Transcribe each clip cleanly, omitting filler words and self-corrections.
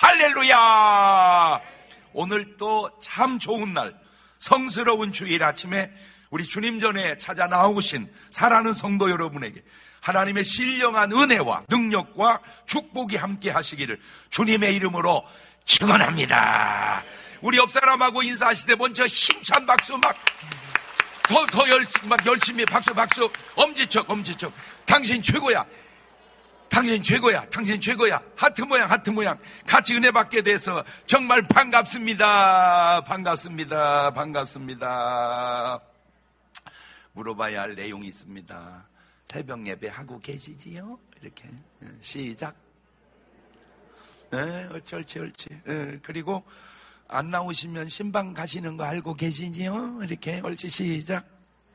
할렐루야. 오늘 또 참 좋은 날, 성스러운 주일 아침에 우리 주님 전에 찾아 나오신 사랑하는 성도 여러분에게 하나님의 신령한 은혜와 능력과 축복이 함께 하시기를 주님의 이름으로 축원합니다. 우리 옆 사람하고 인사하시되 먼저 힘찬 박수 더 열심히 박수 엄지척 당신 최고야. 당신 최고야. 하트 모양 같이 은혜 받게 돼서 정말 반갑습니다. 물어봐야 할 내용이 있습니다. 새벽 예배 하고 계시지요? 이렇게 시작. 옳지. 그리고 안 나오시면 신방 가시는 거 알고 계시지요? 이렇게 옳지. 시작.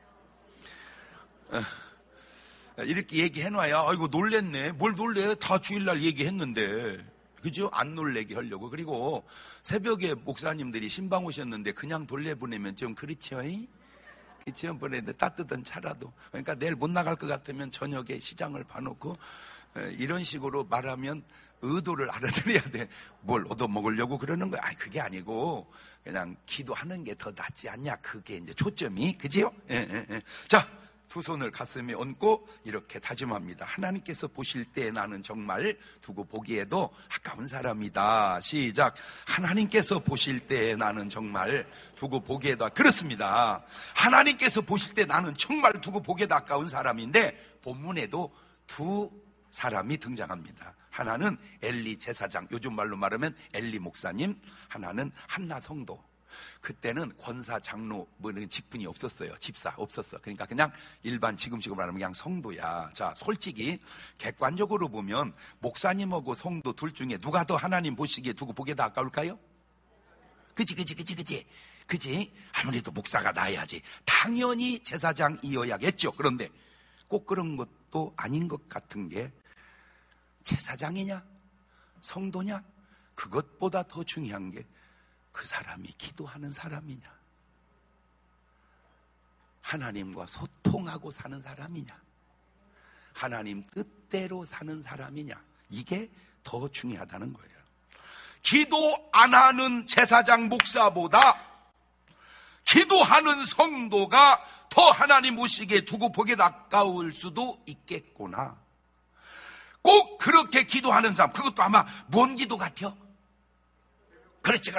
이렇게 얘기해놔야 아이고 놀랬네. 뭘 놀래? 다 주일날 얘기했는데, 그죠? 안 놀래게 하려고. 그리고 새벽에 목사님들이 신방 오셨는데 그냥 돌려보내면 좀 그렇죠? 그렇죠? 보내는데 따뜻한 차라도. 그러니까 내일 못 나갈 것 같으면 저녁에 시장을 봐놓고 이런 식으로 말하면 의도를 알아들어야 돼. 뭘 얻어먹으려고 그러는 거야? 아니, 그게 아니고 그냥 기도하는 게 더 낫지 않냐? 그게 이제 초점이, 그지요? 자, 두 손을 가슴에 얹고 이렇게 다짐합니다. 하나님께서 보실 때 나는 정말 두고 보기에도 아까운 사람이다. 시작. 하나님께서 보실 때 나는 정말 두고 보기에도, 그렇습니다. 하나님께서 보실 때 나는 정말 두고 보기에도 아까운 사람인데 본문에도 두 사람이 등장합니다. 하나는 엘리 제사장, 요즘 말로 말하면 엘리 목사님, 하나는 한나 성도. 그때는 권사, 장로 뭐 이런 직분이 없었어요. 집사 없었어. 그러니까 그냥 일반 지금식으로 말하면 그냥 성도야. 자, 솔직히 객관적으로 보면 목사님하고 성도 둘 중에 누가 더 하나님 보시기에 두고 보기에 더 아까울까요? 그치? 아무래도 목사가 나야지. 당연히 제사장이어야겠죠. 그런데 꼭 그런 것도 아닌 것 같은 게, 제사장이냐 성도냐, 그것보다 더 중요한 게 그 사람이 기도하는 사람이냐, 하나님과 소통하고 사는 사람이냐, 하나님 뜻대로 사는 사람이냐, 이게 더 중요하다는 거예요. 기도 안 하는 제사장 목사보다 기도하는 성도가 더 하나님 보시기에 두고 보기에 가까울 수도 있겠구나. 꼭 그렇게 기도하는 사람, 그것도 아마 뭔 기도 같아요? 그렇지.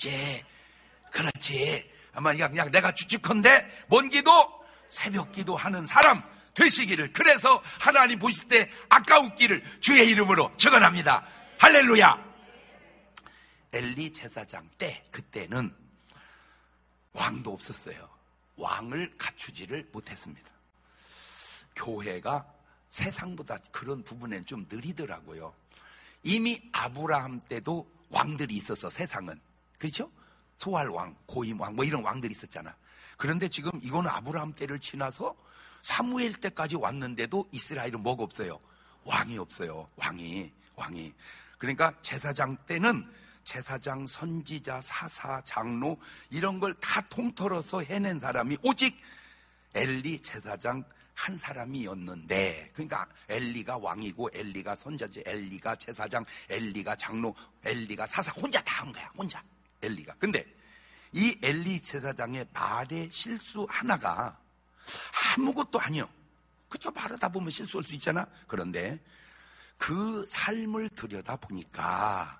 아마 그냥 내가 추측컨대 뭔 기도? 새벽 기도하는 사람 되시기를, 그래서 하나님 보실 때 아까웠기를 주의 이름으로 축원합니다. 할렐루야. 엘리 제사장 때, 그때는 왕도 없었어요. 왕을 갖추지를 못했습니다. 교회가 세상보다 그런 부분엔 좀 느리더라고요. 이미 아브라함 때도 왕들이 있었어, 세상은. 그렇죠? 소활왕, 고임왕, 뭐 이런 왕들이 있었잖아. 그런데 지금 이거는 아브라함 때를 지나서 사무엘 때까지 왔는데도 이스라엘은 뭐가 없어요? 왕이 없어요. 왕이. 그러니까 제사장 때는 제사장, 선지자, 사사, 장로 이런 걸 다 통틀어서 해낸 사람이 오직 엘리 제사장 한 사람이었는데, 그러니까 엘리가 왕이고 엘리가 선지자, 엘리가 제사장, 엘리가 장로, 엘리가 사사, 혼자 다 한 거야. 혼자 엘리가. 근데 이 엘리 제사장의 말의 실수 하나가 아무것도 아니요. 그쵸? 말하다 보면 실수할 수 있잖아. 그런데 그 삶을 들여다보니까,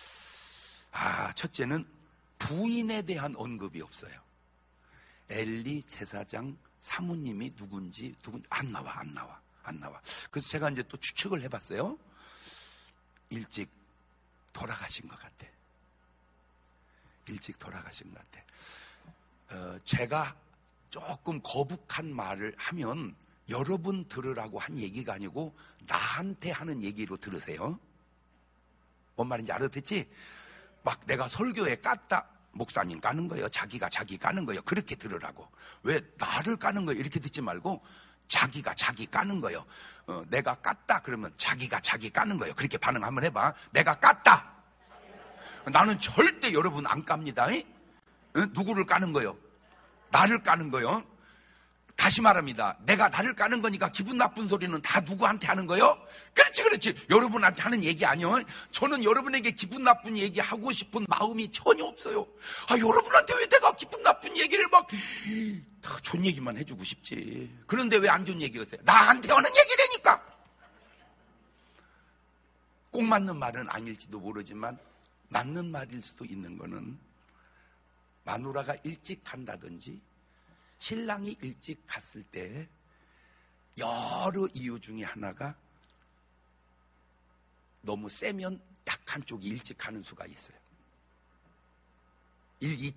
첫째는 부인에 대한 언급이 없어요. 엘리 제사장 사모님이 누군지 안 나와. 그래서 제가 이제 또 추측을 해봤어요. 일찍 돌아가신 것 같아. 제가 조금 거북한 말을 하면 여러분 들으라고 한 얘기가 아니고 나한테 하는 얘기로 들으세요. 뭔 말인지 알아듣지? 막 내가 설교에 깠다, 목사님 까는 거예요. 자기가 자기 까는 거예요. 그렇게 들으라고. 왜 나를 까는 거예요? 이렇게 듣지 말고 자기가 자기 까는 거예요. 내가 깠다 그러면 자기가 자기 까는 거예요. 그렇게 반응 한번 해봐. 내가 깠다. 나는 절대 여러분 안 깝니다. 누구를 까는 거예요? 나를 까는 거예요. 다시 말합니다. 내가 나를 까는 거니까 기분 나쁜 소리는 다 누구한테 하는 거요? 그렇지. 여러분한테 하는 얘기 아니요. 저는 여러분에게 기분 나쁜 얘기 하고 싶은 마음이 전혀 없어요. 여러분한테 왜 내가 기분 나쁜 얘기를 막 다 좋은 얘기만 해주고 싶지. 그런데 왜 안 좋은 얘기가 있어요? 나한테 하는 얘기라니까. 꼭 맞는 말은 아닐지도 모르지만 맞는 말일 수도 있는 거는 마누라가 일찍 간다든지 신랑이 일찍 갔을 때 여러 이유 중에 하나가 너무 세면 약한 쪽이 일찍 가는 수가 있어요. 일리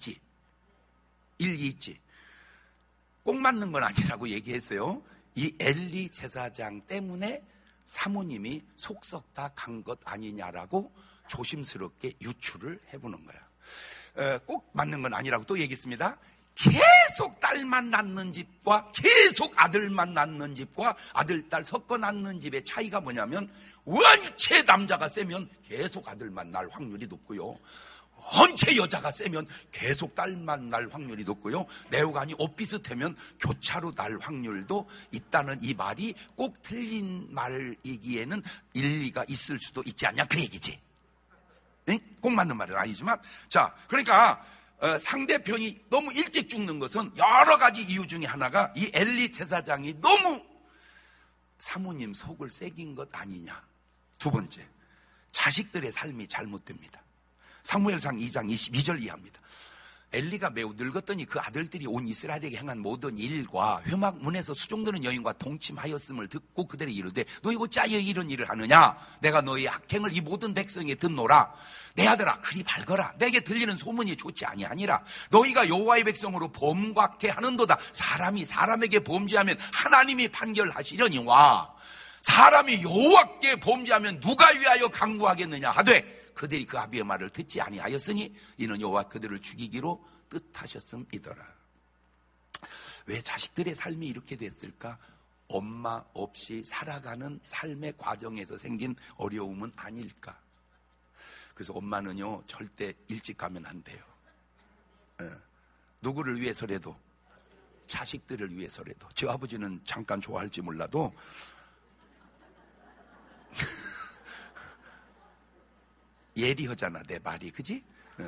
있지. 꼭 맞는 건 아니라고 얘기했어요. 이 엘리 제사장 때문에 사모님이 속 썩다 간 것 아니냐라고 조심스럽게 유추를 해보는 거예요. 꼭 맞는 건 아니라고 또 얘기했습니다. 계속 딸만 낳는 집과 계속 아들만 낳는 집과 아들, 딸 섞어 낳는 집의 차이가 뭐냐면 원체 남자가 세면 계속 아들만 낳을 확률이 높고요. 원체 여자가 세면 계속 딸만 낳을 확률이 높고요. 내후관이 엇비슷하면 교차로 낳을 확률도 있다는 이 말이 꼭 틀린 말이기에는 일리가 있을 수도 있지 않냐 그 얘기지. 응? 꼭 맞는 말은 아니지만 자 그러니까 상대편이 너무 일찍 죽는 것은 여러 가지 이유 중에 하나가 이 엘리 제사장이 너무 사모님 속을 새긴 것 아니냐. 두 번째, 자식들의 삶이 잘못됩니다. 사무엘상 2장 22절 이하입니다. 엘리가 매우 늙었더니 그 아들들이 온 이스라엘에게 행한 모든 일과 회막문에서 수종드는 여인과 동침하였음을 듣고 그들이 이르되 너희 어찌하여 이런 일을 하느냐. 내가 너희 악행을 이 모든 백성에 듣노라. 내 아들아 그리 밝거라. 내게 들리는 소문이 좋지 아니하니라. 너희가 여호와의 백성으로 범곽해 하는도다. 사람이 사람에게 범죄하면 하나님이 판결하시려니와 사람이 여호와께 범죄하면 누가 위하여 강구하겠느냐 하되 그들이 그 아비의 말을 듣지 아니하였으니 이는 여호와 그들을 죽이기로 뜻하셨음이더라. 왜 자식들의 삶이 이렇게 됐을까? 엄마 없이 살아가는 삶의 과정에서 생긴 어려움은 아닐까? 그래서 엄마는요 절대 일찍 가면 안 돼요. 누구를 위해서라도, 자식들을 위해서라도. 제 아버지는 잠깐 좋아할지 몰라도 예리하잖아 내 말이, 그지?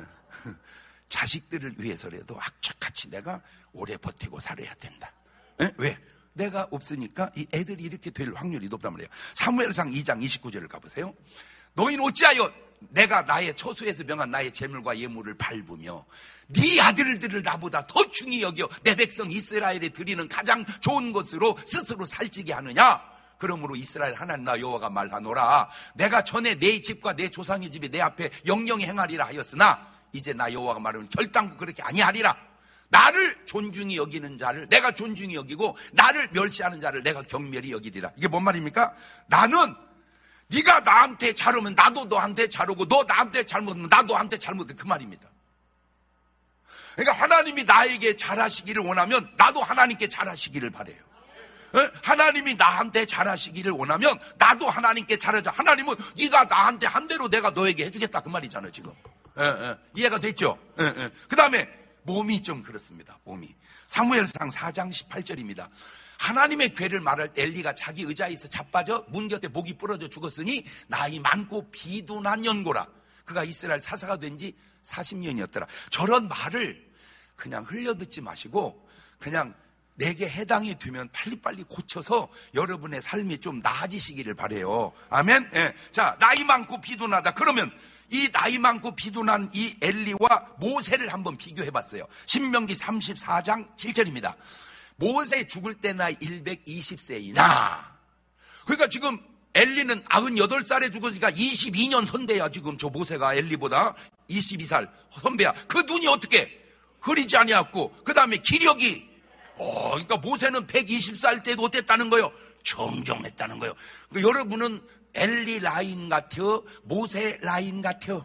자식들을 위해서라도 악착같이 내가 오래 버티고 살아야 된다. 왜? 내가 없으니까 이 애들이 이렇게 될 확률이 높단 말이에요. 사무엘상 2장 29절을 가보세요. 너희는 어찌하여 내가 나의 처소에서 명한 나의 재물과 예물을 밟으며 네 아들들을 나보다 더 중히 여겨 내 백성 이스라엘에 드리는 가장 좋은 것으로 스스로 살찌게 하느냐? 그러므로 이스라엘 하나님 나 여호와가 말하노라. 내가 전에 내 집과 내 조상의 집이 내 앞에 영영히 행하리라 하였으나 이제 나 여호와가 말하면 결단코 그렇게 아니하리라. 나를 존중히 여기는 자를 내가 존중히 여기고 나를 멸시하는 자를 내가 경멸히 여기리라. 이게 뭔 말입니까? 나는 네가 나한테 잘하면 나도 너한테 잘하고 너 나한테 잘못하면 나도 너한테 잘못해, 그 말입니다. 그러니까 하나님이 나에게 잘하시기를 원하면 나도 하나님께 잘하시기를 바라요. 하나님이 나한테 잘하시기를 원하면 나도 하나님께 잘하자. 하나님은 네가 나한테 한 대로 내가 너에게 해주겠다 그 말이잖아요 지금. 이해가 됐죠? 그 다음에 몸이 좀 그렇습니다. 몸이 사무엘상 4장 18절입니다. 하나님의 괴를 말할 때 엘리가 자기 의자에서 자빠져 문 곁에 목이 부러져 죽었으니 나이 많고 비둔한 연고라. 그가 이스라엘 사사가 된 지 40년이었더라. 저런 말을 그냥 흘려듣지 마시고 그냥 내게 해당이 되면 빨리빨리 고쳐서 여러분의 삶이 좀 나아지시기를 바라요. 아멘. 예. 자, 나이 많고 비둔하다. 그러면 이 나이 많고 비둔한 이 엘리와 모세를 한번 비교해봤어요. 신명기 34장 7절입니다. 모세 죽을 때 나이 120세이나. 그러니까 지금 엘리는 98살에 죽으니까 22년 선배야. 지금 저 모세가 엘리보다 22살 선배야. 그 눈이 어떻게 흐리지 아니었고 그 다음에 기력이 그러니까 모세는 120살 때도 어땠다는 거예요? 정정했다는 거예요. 그러니까 여러분은 엘리 라인 같아요? 모세 라인 같아요?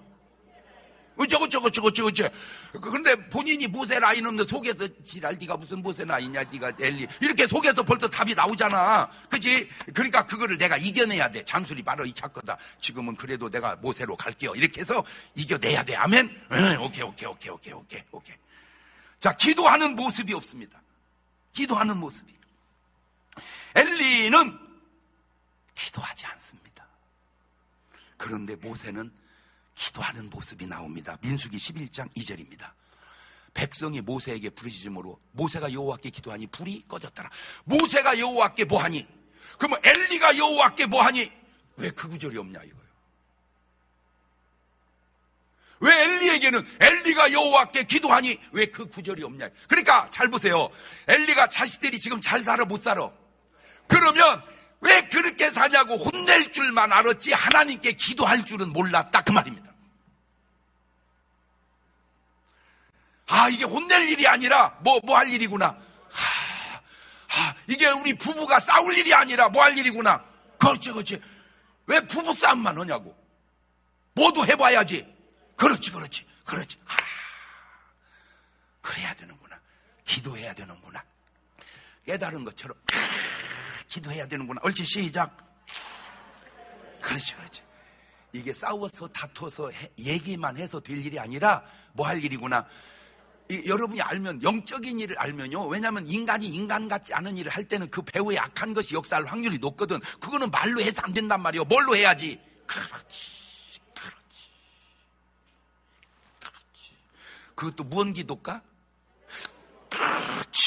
어쩌고. 근데 본인이 모세 라인은 속에서 지랄 네가 무슨 모세 라인이냐, 네가 엘리. 이렇게 속에서 벌써 답이 나오잖아. 그치? 그러니까 그거를 내가 이겨내야 돼. 잔소리 바로 이 착거다. 지금은 그래도 내가 모세로 갈게요. 이렇게 해서 이겨내야 돼. 아멘? 오케이. 자, 기도하는 모습이 없습니다. 기도하는 모습이. 엘리는 기도하지 않습니다. 그런데 모세는 기도하는 모습이 나옵니다. 민수기 11장 2절입니다. 백성이 모세에게 부르짖음으로 모세가 여호와께 기도하니 불이 꺼졌더라. 모세가 여호와께 뭐하니? 그러면 엘리가 여호와께 뭐하니? 왜 그 구절이 없냐 이거예요. 왜 엘리에게는 엘리가 여호와께 기도하니 왜 그 구절이 없냐. 그러니까 잘 보세요. 엘리가 자식들이 지금 잘 살아 못 살아? 그러면 왜 그렇게 사냐고 혼낼 줄만 알았지 하나님께 기도할 줄은 몰랐다 그 말입니다. 아, 이게 혼낼 일이 아니라 뭐 할 일이구나. 이게 우리 부부가 싸울 일이 아니라 뭐 할 일이구나. 그렇지. 왜 부부 싸움만 하냐고. 모두 해봐야지. 그렇지. 그래야 되는구나. 기도해야 되는구나. 깨달은 것처럼 기도해야 되는구나. 옳지, 시작. 그렇지. 이게 싸워서 다퉈서 얘기만 해서 될 일이 아니라 뭐 할 일이구나. 여러분이 알면, 영적인 일을 알면요. 왜냐하면 인간이 인간 같지 않은 일을 할 때는 그 배후에 악한 것이 역사할 확률이 높거든. 그거는 말로 해서 안 된단 말이에요. 뭘로 해야지? 그렇지. 그것도 무언 기도일까? 그렇지.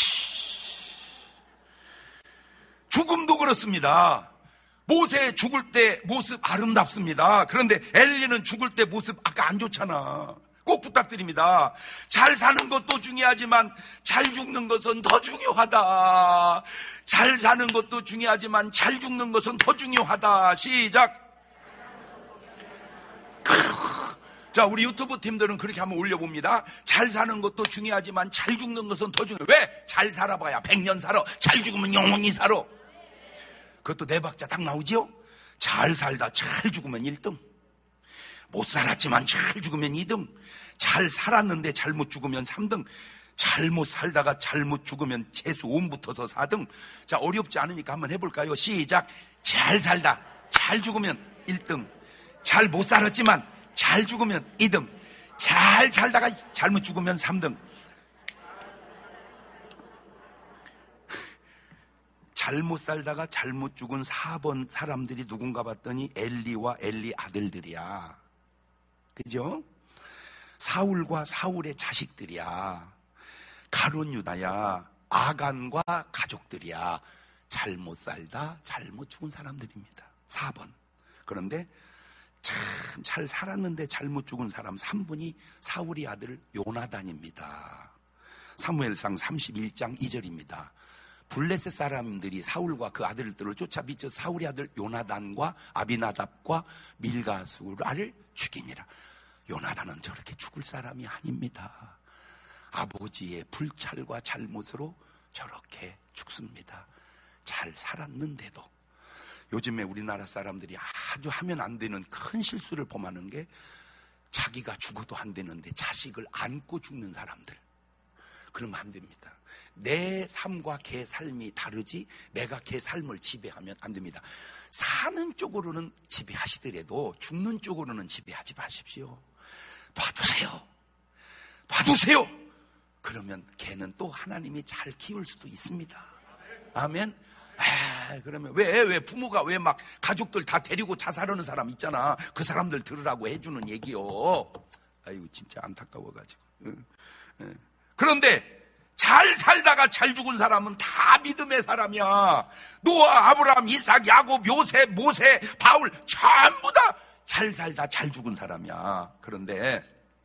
죽음도 그렇습니다. 모세 죽을 때 모습 아름답습니다. 그런데 엘리는 죽을 때 모습 아까 안 좋잖아. 꼭 부탁드립니다. 잘 사는 것도 중요하지만 잘 죽는 것은 더 중요하다. 잘 사는 것도 중요하지만 잘 죽는 것은 더 중요하다. 시작. 자, 우리 유튜브 팀들은 그렇게 한번 올려봅니다. 잘 사는 것도 중요하지만 잘 죽는 것은 더 중요해. 왜? 잘 살아봐야 100년 살아. 잘 죽으면 영원히 살아. 그것도 네 박자 딱 나오지요? 잘 살다 잘 죽으면 1등. 못 살았지만 잘 죽으면 2등. 잘 살았는데 잘못 죽으면 3등. 잘못 살다가 잘못 죽으면 재수 5 붙어서 4등. 자, 어렵지 않으니까 한번 해볼까요? 시작. 잘 살다 잘 죽으면 1등. 잘 못 살았지만 잘 죽으면 2등. 잘 살다가 잘못 죽으면 3등. 잘못 살다가 잘못 죽은 4번 사람들이 누군가 봤더니 엘리와 엘리 아들들이야. 그죠? 사울과 사울의 자식들이야. 가룟 유다야. 아간과 가족들이야. 잘못 살다 잘못 죽은 사람들입니다. 4번. 그런데 참 잘 살았는데 잘못 죽은 사람 3분이 사울의 아들 요나단입니다. 사무엘상 31장 2절입니다. 블레셋 사람들이 사울과 그 아들들을 쫓아 미쳐 사울의 아들 요나단과 아비나답과 밀가수를 죽이니라. 요나단은 저렇게 죽을 사람이 아닙니다. 아버지의 불찰과 잘못으로 저렇게 죽습니다. 잘 살았는데도. 요즘에 우리나라 사람들이 아주 하면 안 되는 큰 실수를 범하는 게 자기가 죽어도 안 되는데 자식을 안고 죽는 사람들. 그러면 안 됩니다. 내 삶과 걔 삶이 다르지 내가 걔 삶을 지배하면 안 됩니다. 사는 쪽으로는 지배하시더라도 죽는 쪽으로는 지배하지 마십시오. 놔두세요. 그러면 걔는 또 하나님이 잘 키울 수도 있습니다. 아멘. 그러면 왜 부모가 왜 막 가족들 다 데리고 자살하는 사람 있잖아. 그 사람들 들으라고 해주는 얘기요. 아이고 진짜 안타까워가지고. 그런데 잘 살다가 잘 죽은 사람은 다 믿음의 사람이야. 노아, 아브라함, 이삭, 야곱, 요셉, 모세, 바울 전부 다 잘 살다 잘 죽은 사람이야. 그런데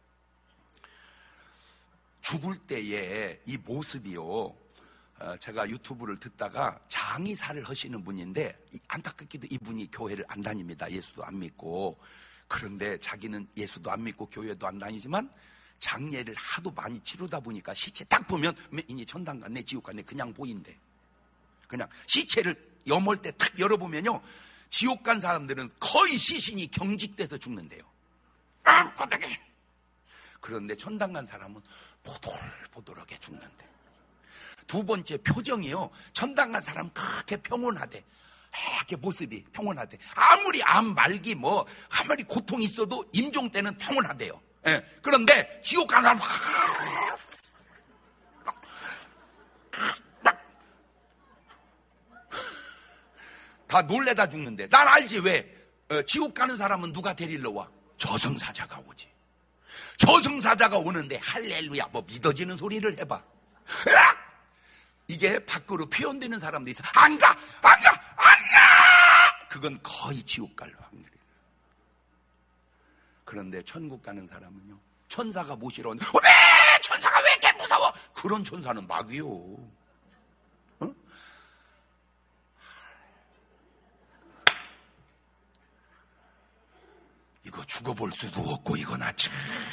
죽을 때의 이 모습이요. 제가 유튜브를 듣다가 장의사를 하시는 분인데 안타깝게도 이분이 교회를 안 다닙니다. 예수도 안 믿고. 그런데 자기는 예수도 안 믿고 교회도 안 다니지만 장례를 하도 많이 치르다 보니까 시체 딱 보면 이제 천당 갔네 지옥 갔네 그냥 보인대. 그냥 시체를 염을 때 딱 열어보면요 지옥 간 사람들은 거의 시신이 경직돼서 죽는데요. 그런데 천당 간 사람은 보들보들하게 죽는데. 두 번째 표정이요. 천당 간 사람 그렇게 평온하대. 이렇게 모습이 평온하대. 아무리 암 말기 아무리 고통이 있어도 임종 때는 평온하대요. 그런데 지옥 간 사람 다 놀래다 죽는데. 난 알지. 왜? 지옥 가는 사람은 누가 데리러 와? 저승사자가 오지. 저승사자가 오는데 할렐루야 뭐 믿어지는 소리를 해봐. 으악! 이게 밖으로 표현되는 사람도 있어. 안 가! 그건 거의 지옥 갈 확률이에요. 그런데 천국 가는 사람은요, 천사가 모시러 오는데 왜 천사가 왜 이렇게 무서워? 그런 천사는 막이요. 어? 이거 죽어볼 수도 없고 이거나 참.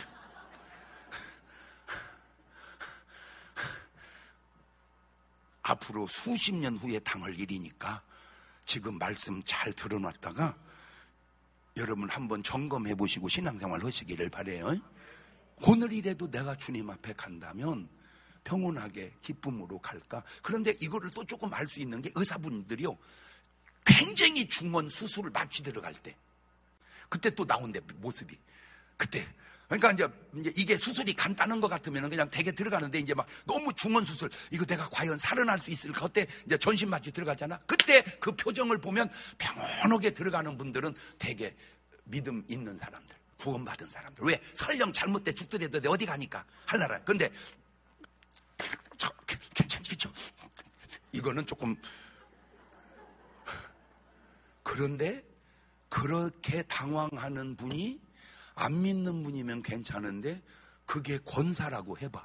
앞으로 수십 년 후에 당할 일이니까 지금 말씀 잘 들어놨다가 여러분 한번 점검해 보시고 신앙생활 하시기를 바라요. 오늘이라도 내가 주님 앞에 간다면 평온하게 기쁨으로 갈까? 그런데 이거를 또 조금 알 수 있는 게 의사분들이요, 굉장히 중원 수술을 마취 들어갈 때 그때 또 나온대 모습이. 그때 그러니까 이제 이게 수술이 간단한 것 같으면 그냥 대개 들어가는데 이제 막 너무 중원 수술, 이거 내가 과연 살아날 수 있을까? 그때 이제 전신 마취 들어가잖아. 그때 그 표정을 보면 평온하게 들어가는 분들은 대개 믿음 있는 사람들, 구원받은 사람들. 왜? 설령 잘못돼 죽더라도 내 어디 가니까 할라라. 근데 괜찮겠죠? 이거는 조금. 그런데 그렇게 당황하는 분이 안 믿는 분이면 괜찮은데 그게 권사라고 해봐.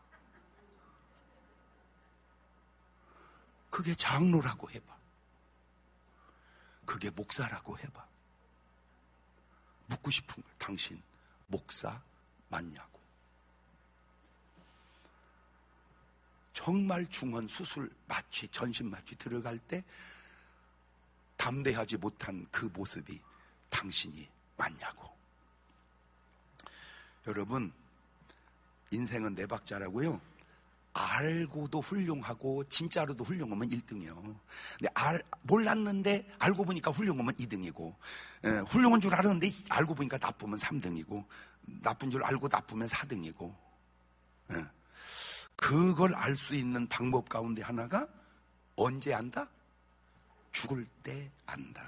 그게 장로라고 해봐. 그게 목사라고 해봐. 묻고 싶은 거야. 당신 목사 맞냐고. 정말 중원 수술 마취, 전신 마취 들어갈 때 담대하지 못한 그 모습이 당신이 맞냐고. 여러분, 인생은 네 박자라고요. 알고도 훌륭하고 진짜로도 훌륭하면 1등이에요. 근데 몰랐는데 알고 보니까 훌륭하면 2등이고, 훌륭한 줄 알았는데 알고 보니까 나쁘면 3등이고, 나쁜 줄 알고 나쁘면 4등이고. 그걸 알 수 있는 방법 가운데 하나가 언제 안다? 죽을 때 안다.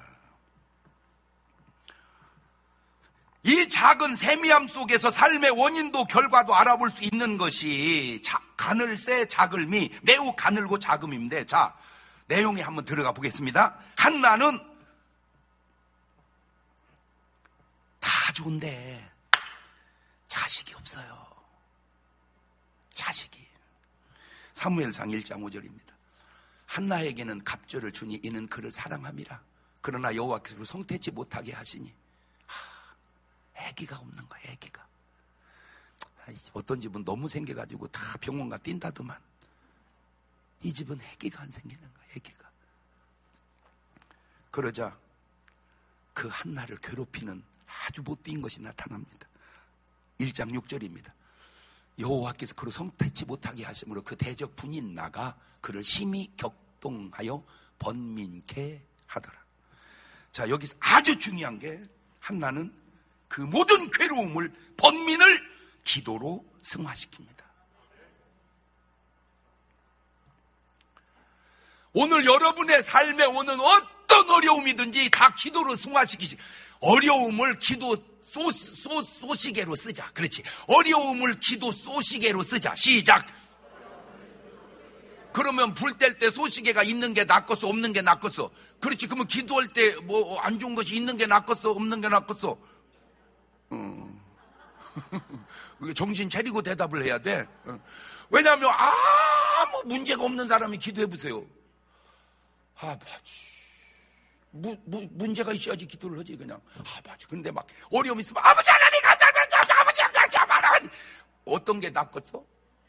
이 작은 세미함 속에서 삶의 원인도 결과도 알아볼 수 있는 것이 가늘새 작을미, 매우 가늘고 작음인데, 자, 내용에 한번 들어가 보겠습니다. 한나는 다 좋은데 자식이 없어요. 자식이. 사무엘상 1장 5절입니다. 한나에게는 갑절을 주니 이는 그를 사랑함이라. 그러나 여호와께서 성태치 못하게 하시니. 아기가 없는 거야. 아기가. 어떤 집은 너무 생겨가지고 다 병원가 뛴다더만, 이 집은 아기가 안 생기는 거야. 아기가. 그러자 그 한나를 괴롭히는 아주 못된 것이 나타납니다. 1장 6절입니다. 여호와께서 그를 성태치 못하게 하심으로 그 대적 분인 나가 그를 심히 격동하여 번민케 하더라. 자, 여기서 아주 중요한 게, 한나는 그 모든 괴로움을, 번민을 기도로 승화시킵니다. 오늘 여러분의 삶에 오는 어떤 어려움이든지 다 기도로 승화시키시. 어려움을 기도 소시계로 쓰자. 그렇지. 어려움을 기도 소시계로 쓰자. 시작. 그러면 불 뗄 때 소시계가 있는 게 낫겠어, 없는 게 낫겠어? 그렇지. 그러면 기도할 때 뭐 안 좋은 것이 있는 게 낫겠어, 없는 게 낫겠어? 정신 차리고 대답을 해야 돼. 왜냐하면 아무 문제가 없는 사람이 기도해 보세요. 아버지, 문제가 있어야지 기도를 하지. 그냥 아버지. 근데 막 어려움이 있으면 아버지 하나님 감사합니다. 아버지 감사합니다. 어떤 게 낫겠어?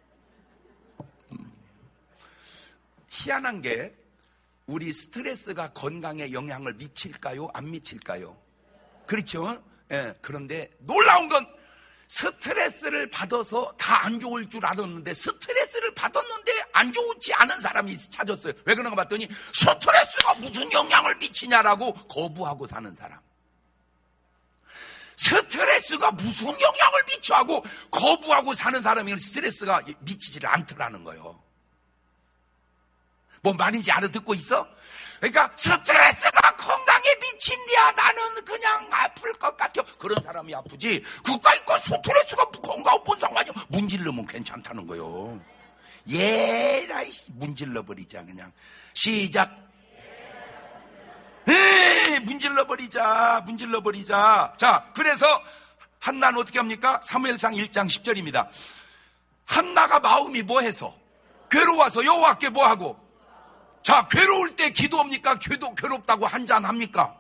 희한한 게, 우리 스트레스가 건강에 영향을 미칠까요? 안 미칠까요? 그렇죠? 예. 그런데 놀라운 건, 스트레스를 받아서 다 안 좋을 줄 알았는데 스트레스를 받았는데 안 좋지 않은 사람이 찾았어요. 왜 그런가 봤더니 스트레스가 무슨 영향을 미치냐라고 거부하고 사는 사람. 스트레스가 무슨 영향을 미쳐 하고 거부하고 사는 사람이 스트레스가 미치지를 않더라는 거예요. 뭔 말인지 알아듣고 있어? 그러니까 스트레스가 건강에 미친디야. 나는 그냥 아플 것 같아. 그런 사람이 아프지. 그까 있고 스트레스가 건강 뭔 상관이야. 문질러면 괜찮다는 거요. 예라이 문질러버리자 그냥. 시작. 문질러버리자. 자, 그래서 한나는 어떻게 합니까? 사무엘상 1장 10절입니다. 한나가 마음이 뭐해서? 괴로워서 여호와께 뭐하고? 자, 괴로울 때 기도합니까? 괴롭다고 한잔합니까?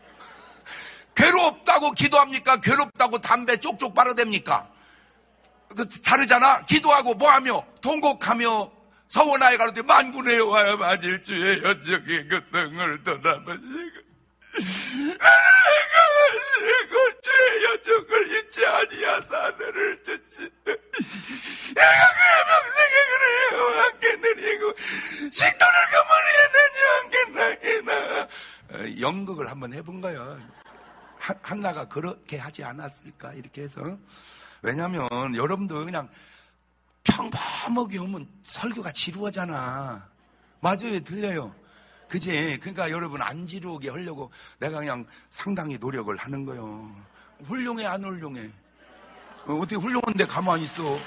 괴롭다고 기도합니까? 괴롭다고 담배 쪽쪽 빨아댑니까? 다르잖아. 기도하고 뭐하며? 통곡하며 서원하여 가로되 만군의 여호와여 맞을 주의 여정의 그 등을 돌아보시고 내가 하시고 주의 여정을 잊지 아니하사 하늘을 주시 내가 그의 평생에 그를 여호와께 드리고 식도를 그 머리에 내지 않겠나이다. 연극을 한번 해본 거야. 한나가 그렇게 하지 않았을까 이렇게 해서. 왜냐하면 여러분도 그냥 평범하게 오면 설교가 지루하잖아. 맞아요, 들려요. 그지? 그러니까 여러분 안 지루하게 하려고 내가 그냥 상당히 노력을 하는 거예요. 훌륭해, 안 훌륭해? 어떻게 훌륭한데 가만히 있어?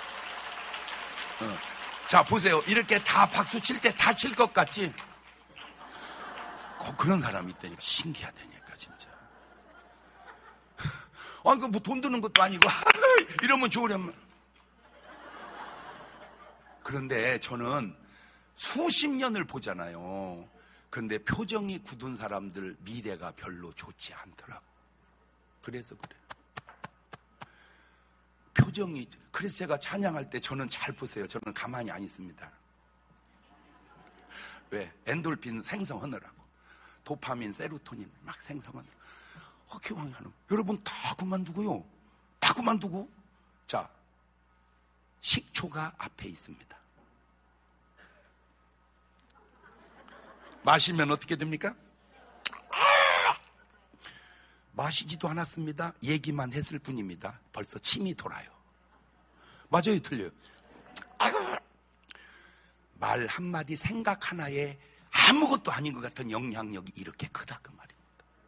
자, 보세요. 이렇게 다 박수 칠 때 다 칠 것 같지? 그런 사람이 있다니까. 신기하다니까, 진짜. 아니, 뭐 돈 드는 것도 아니고, 이러면 좋으려면. 그런데 저는 수십 년을 보잖아요. 그런데 표정이 굳은 사람들 미래가 별로 좋지 않더라고. 그래서 그래. 표정이, 그래서 제가 찬양할 때 저는 잘 보세요. 저는 가만히 안 있습니다. 왜? 엔돌핀 생성하느라고. 도파민, 세로토닌 막 생성하느라고. 기왕하는. 여러분 다 그만두고요. 다 그만두고. 자, 식초가 앞에 있습니다. 마시면 어떻게 됩니까? 마시지도 않았습니다. 얘기만 했을 뿐입니다. 벌써 침이 돌아요. 맞아요, 틀려요? 말 한마디, 생각 하나에 아무것도 아닌 것 같은 영향력이 이렇게 크다 그 말입니다.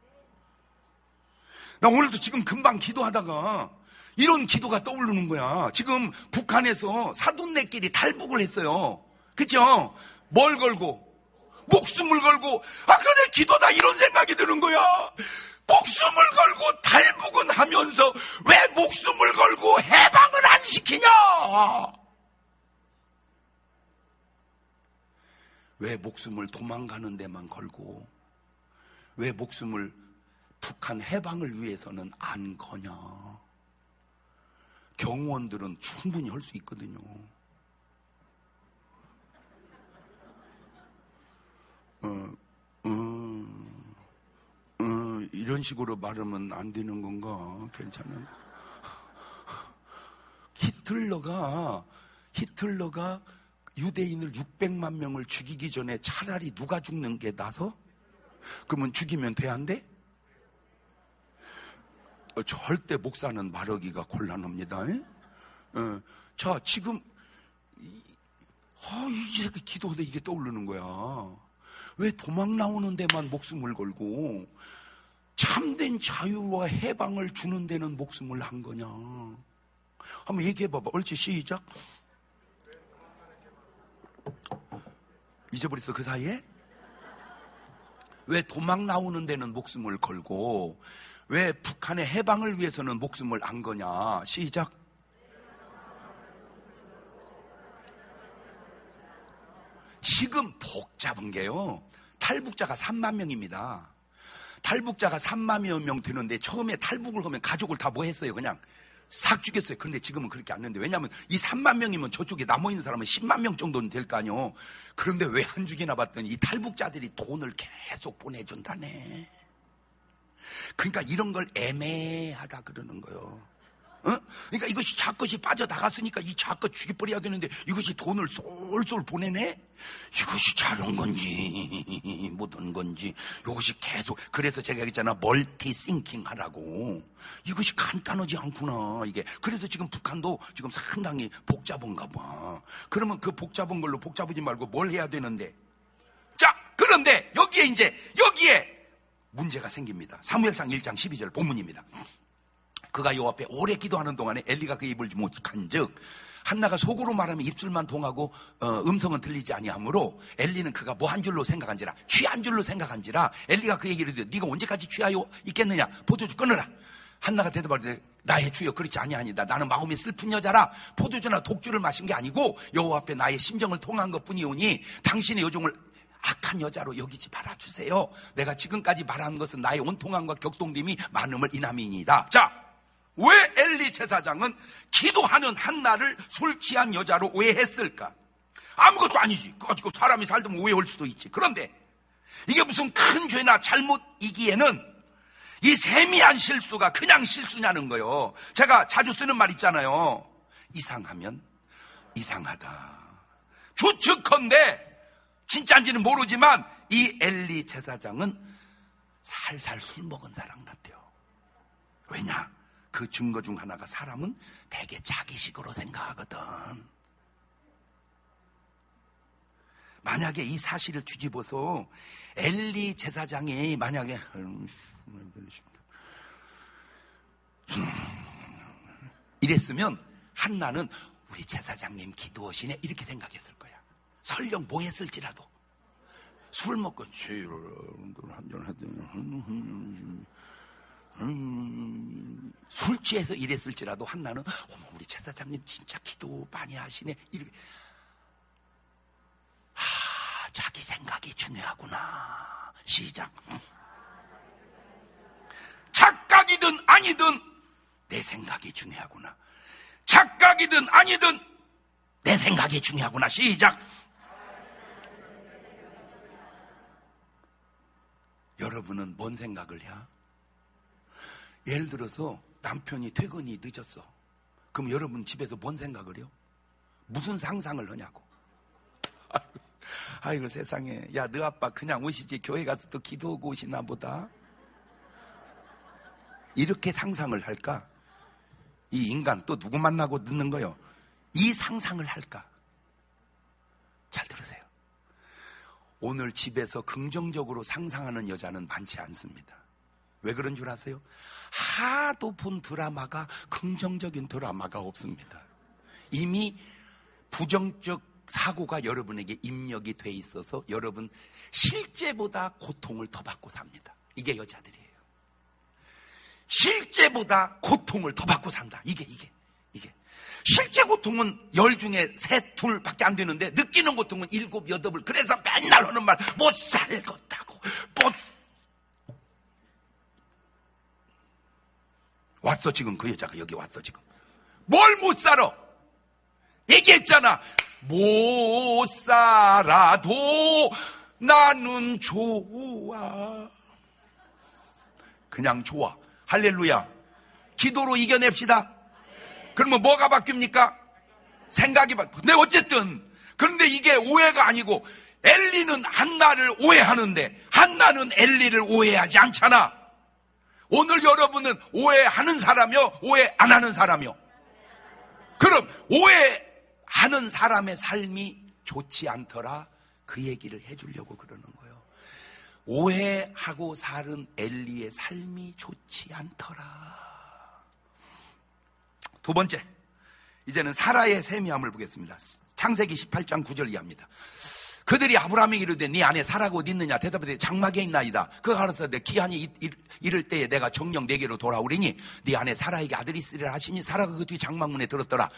나 오늘도 지금 금방 기도하다가 이런 기도가 떠오르는 거야. 지금 북한에서 사돈네끼리 탈북을 했어요. 그죠? 뭘 걸고? 목숨을 걸고. 그래 기도다 이런 생각이 드는 거야. 목숨을 걸고 탈북은 하면서 왜 목숨을 걸고 해방을 안 시키냐? 왜 목숨을 도망가는 데만 걸고 왜 목숨을 북한 해방을 위해서는 안 거냐? 경호원들은 충분히 할 수 있거든요. 이런 식으로 말하면 안 되는 건가? 괜찮은? 히틀러가 유대인을 600만 명을 죽이기 전에 차라리 누가 죽는 게 나서? 그러면 죽이면 돼, 안 돼? 절대 목사는 말하기가 곤란합니다. 자, 지금 이렇게 기도하다 이게 떠오르는 거야. 왜 도망 나오는 데만 목숨을 걸고 참된 자유와 해방을 주는 데는 목숨을 한 거냐? 한번 얘기해 봐봐. 옳지, 시작. 잊어버렸어, 그 사이에? 왜 도망 나오는 데는 목숨을 걸고 왜 북한의 해방을 위해서는 목숨을 안 거냐? 시작. 지금 복잡한 게요. 탈북자가 3만 명입니다. 탈북자가 3만여 명 되는데 처음에 탈북을 하면 가족을 다 뭐 했어요? 그냥 싹 죽였어요. 그런데 지금은 그렇게 안 되는데, 왜냐하면 이 3만 명이면 저쪽에 남아있는 사람은 10만 명 정도는 될 거 아니에요. 그런데 왜 안 죽이나 봤더니 이 탈북자들이 돈을 계속 보내준다네. 그러니까 이런 걸 애매하다 그러는 거예요. 그러니까 이것이 자것이 빠져나갔으니까 이 자것 죽여버려야 되는데 이것이 돈을 쏠쏠 보내네? 이것이 잘한 건지 못한 건지 이것이 계속. 그래서 제가 얘기했잖아, 멀티싱킹 하라고. 이것이 간단하지 않구나 이게. 그래서 지금 북한도 지금 상당히 복잡한가 봐. 그러면 그 복잡한 걸로 복잡하지 말고 뭘 해야 되는데? 그런데 여기에 문제가 생깁니다. 사무엘상 1장 12절 본문입니다. 그가 여호와 앞에 오래 기도하는 동안에 엘리가 그 입을 못한즉 한나가 속으로 말하면 입술만 동하고 음성은 들리지 아니하므로 엘리는 그가 뭐 한 줄로 생각한지라, 취한 줄로 생각한지라. 엘리가 그 얘기를 듣고 네가 언제까지 취하여 있겠느냐, 포도주 끊으라. 한나가 대답하되 나의 주여 그렇지 아니하니다. 나는 마음이 슬픈 여자라 포도주나 독주를 마신 게 아니고 여호와 앞에 나의 심정을 통한 것뿐이오니 당신의 여종을 악한 여자로 여기지 말아주세요. 내가 지금까지 말한 것은 나의 온통함과 격동됨이 많음을 인함이니이다. 자, 왜 엘리 제사장은 기도하는 한나를 술 취한 여자로 오해했을까? 아무것도 아니지. 그거 사람이 살다 보면 오해할 수도 있지. 그런데 이게 무슨 큰 죄나 잘못이기에는 이 세미한 실수가 그냥 실수냐는 거예요. 제가 자주 쓰는 말 있잖아요. 이상하면 이상하다. 추측컨대 진짜인지는 모르지만 이 엘리 제사장은 살살 술 먹은 사람 같아요. 왜냐? 그 증거 중 하나가 사람은 되게 자기식으로 생각하거든. 만약에 이 사실을 뒤집어서 엘리 제사장이 만약에 이랬으면 한나는 우리 제사장님 기도하시네 이렇게 생각했을 거야. 설령 뭐 했을지라도 술 먹고 술 취해서 이랬을지라도 한나는 어머 우리 제사장님 진짜 기도 많이 하시네 이렇게. 자기 생각이 중요하구나. 시작. 착각이든 아니든 내 생각이 중요하구나. 착각이든 아니든 내 생각이 중요하구나. 시작. 여러분은 뭔 생각을 해? 예를 들어서 남편이 퇴근이 늦었어. 그럼 여러분 집에서 뭔 생각을 해요? 무슨 상상을 하냐고. 아이고 세상에, 야 너 아빠 그냥 오시지 교회 가서 또 기도하고 오시나 보다. 이렇게 상상을 할까? 이 인간 또 누구 만나고 늦는 거요? 이 상상을 할까? 잘 들으세요. 오늘 집에서 긍정적으로 상상하는 여자는 많지 않습니다. 왜 그런 줄 아세요? 하도 본 드라마가 긍정적인 드라마가 없습니다. 이미 부정적 사고가 여러분에게 입력이 돼 있어서 여러분 실제보다 고통을 더 받고 삽니다. 이게 여자들이에요. 실제보다 고통을 더 받고 산다. 이게 실제 고통은 10 중에 3, 2밖에 안 되는데 느끼는 고통은 7, 8을. 그래서 맨날 하는 말 못 살겠다고. 왔어 지금 그 여자가 여기 왔어 지금. 뭘 못 살아? 얘기했잖아. 못 살아도 나는 좋아. 그냥 좋아. 할렐루야. 기도로 이겨냅시다. 그러면 뭐가 바뀝니까? 생각이 바뀌어. 근데 어쨌든 그런데 이게 오해가 아니고 엘리는 한나를 오해하는데 한나는 엘리를 오해하지 않잖아. 오늘 여러분은 오해하는 사람이요, 오해 안 하는 사람이요? 그럼 오해하는 사람의 삶이 좋지 않더라, 그 얘기를 해주려고 그러는 거예요. 오해하고 사는 엘리의 삶이 좋지 않더라. 두 번째, 이제는 사라의 세미함을 보겠습니다. 창세기 18장 9절 이하입니다. 그들이 아브라함에게 이르되 네 아내 사라가 어디 있느냐? 대답하되 장막에 있나이다. 그가 알아서 내 기한이 이를 때에 내가 정녕 내게로 돌아오리니 네 아내 사라에게 아들이 있으리라 하시니 사라가 그 뒤 장막문에 들었더라.